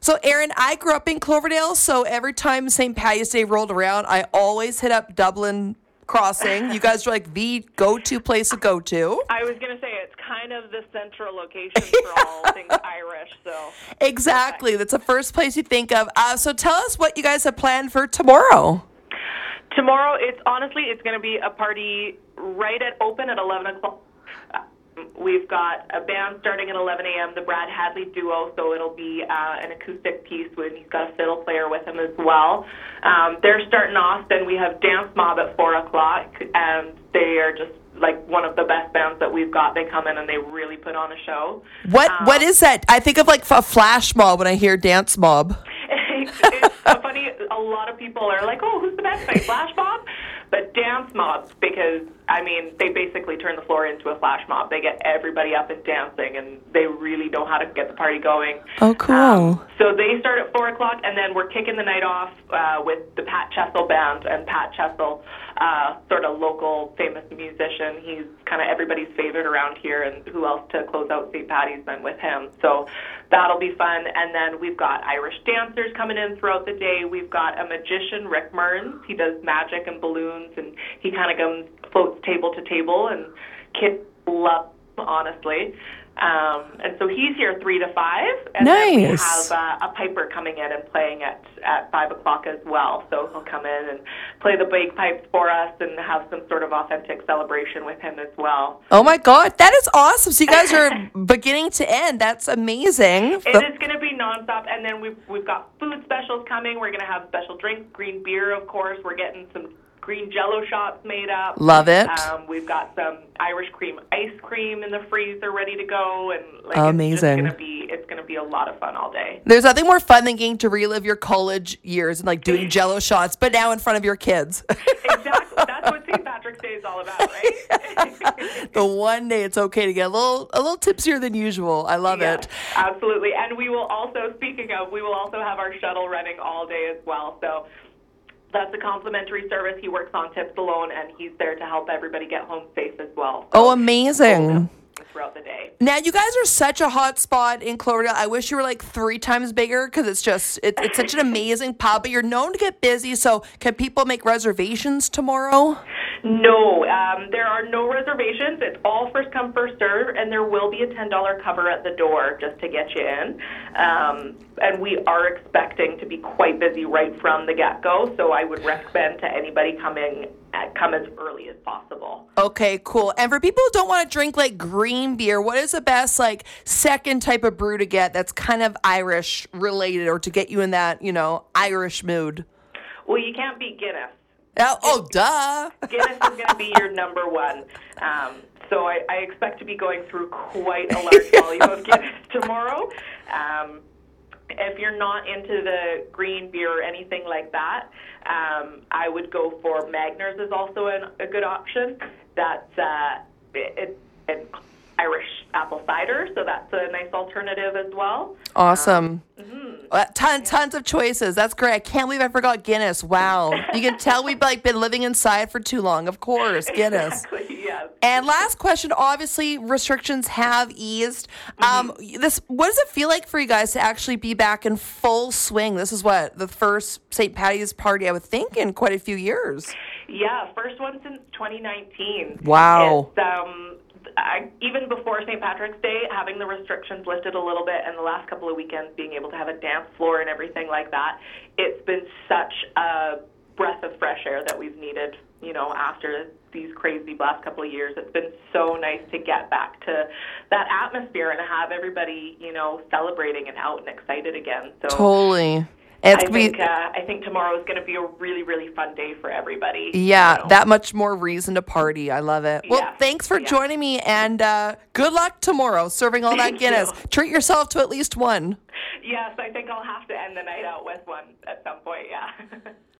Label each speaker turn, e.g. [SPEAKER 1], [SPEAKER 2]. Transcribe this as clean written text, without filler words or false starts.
[SPEAKER 1] So, Aaron, I grew up in Cloverdale, so every time St. Patty's Day rolled around, I always hit up Dublin Crossing. You guys are like the go-to place to go to.
[SPEAKER 2] I was going to say, it's kind of the central location for all things Irish, so.
[SPEAKER 1] Exactly. That's the first place you think of. So tell us what you guys have planned for tomorrow.
[SPEAKER 2] Tomorrow, it's going to be a party right at open at 11 o'clock. We've got a band starting at 11 a.m., the Brad Hadley Duo, so it'll be an acoustic piece when he's got a fiddle player with him as well. They're starting off, then we have Dance Mob at 4 o'clock, and they are just like one of the best bands that we've got. They come in and they really put on a show.
[SPEAKER 1] What is that? I think of like a flash mob when I hear Dance Mob.
[SPEAKER 2] It's funny, a lot of people are like, oh, who's the best thing, Flash Mob? But Dance Mob, because, I mean, they basically turn the floor into a flash mob. They get everybody up and dancing, and they really know how to get the party going.
[SPEAKER 1] Oh, cool.
[SPEAKER 2] So they start at 4 o'clock, and then we're kicking the night off with the Pat Chessel Band. And Pat Chessel, sort of local famous musician, he's kind of everybody's favorite around here, and who else to close out St. Patty's than with him. So that'll be fun. And then we've got Irish dancers coming in throughout the day. We've got a magician, Rick Mearns. He does magic and balloons, and he kind of floats table to table, and kids love him, honestly. And so he's here 3 to 5, and then we have a piper coming in and playing at 5 o'clock as well. So he'll come in and play the bagpipes for us and have some sort of authentic celebration with him as well.
[SPEAKER 1] Oh my God, that is awesome! So you guys are beginning to end. That's amazing.
[SPEAKER 2] It is going to be nonstop, and then we've got food specials coming. We're going to have special drinks, green beer, of course. We're getting some green Jello shots made up.
[SPEAKER 1] Love it.
[SPEAKER 2] We've got some Irish cream ice cream in the freezer ready to go, and
[SPEAKER 1] amazing.
[SPEAKER 2] It's gonna be a lot of fun all day.
[SPEAKER 1] There's nothing more fun than getting to relive your college years and like doing Jello shots, but now in front of your kids.
[SPEAKER 2] Exactly. That's what St. Patrick's Day is all about, right?
[SPEAKER 1] The one day it's okay to get a little tipsier than usual. I love it.
[SPEAKER 2] Absolutely. And we will also, speaking of, we will also have our shuttle running all day as well. So that's a complimentary service. He works on tips alone, and he's there to help everybody get home safe as well.
[SPEAKER 1] So amazing.
[SPEAKER 2] Throughout the day.
[SPEAKER 1] Now, you guys are such a hot spot in Cloverdale. I wish you were like 3 times bigger, because it's such an amazing pub, but you're known to get busy. So can people make reservations tomorrow?
[SPEAKER 2] No, there are no reservations. It's all first come, first serve, and there will be a $10 cover at the door just to get you in. And we are expecting to be quite busy right from the get-go, so I would recommend to anybody come as early as possible.
[SPEAKER 1] Okay, cool. And for people who don't want to drink like green beer, what is the best like second type of brew to get that's kind of Irish related, or to get you in that, Irish mood?
[SPEAKER 2] Well, you can't beat Guinness.
[SPEAKER 1] Oh, duh.
[SPEAKER 2] Guinness is going to be your number one. So I expect to be going through quite a large volume of Guinness tomorrow. If you're not into the green beer or anything like that, I would go for Magners is also a good option. That's it's Irish apple cider, so that's a nice alternative as well.
[SPEAKER 1] Awesome. Tons of choices. That's great. I can't believe I forgot Guinness. Wow. You can tell we've been living inside for too long. Of course, Guinness.
[SPEAKER 2] Exactly, yes.
[SPEAKER 1] And last question, obviously restrictions have eased. What does it feel like for you guys to actually be back in full swing? This is the first St. Patty's party, I would think, in quite a few years.
[SPEAKER 2] Yeah, first one since 2019.
[SPEAKER 1] Wow.
[SPEAKER 2] Even before St. Patrick's Day, having the restrictions lifted a little bit, and the last couple of weekends being able to have a dance floor and everything like that, it's been such a breath of fresh air that we've needed, after these crazy last couple of years. It's been so nice to get back to that atmosphere and have everybody, celebrating and out and excited again. So
[SPEAKER 1] totally.
[SPEAKER 2] I think tomorrow is going to be a really, really fun day for everybody.
[SPEAKER 1] Yeah, that much more reason to party. I love it. Well, thanks for joining me, and good luck tomorrow serving all that Guinness. Treat yourself to at least one.
[SPEAKER 2] Yes, I think I'll have to end the night out with one at some point, yeah.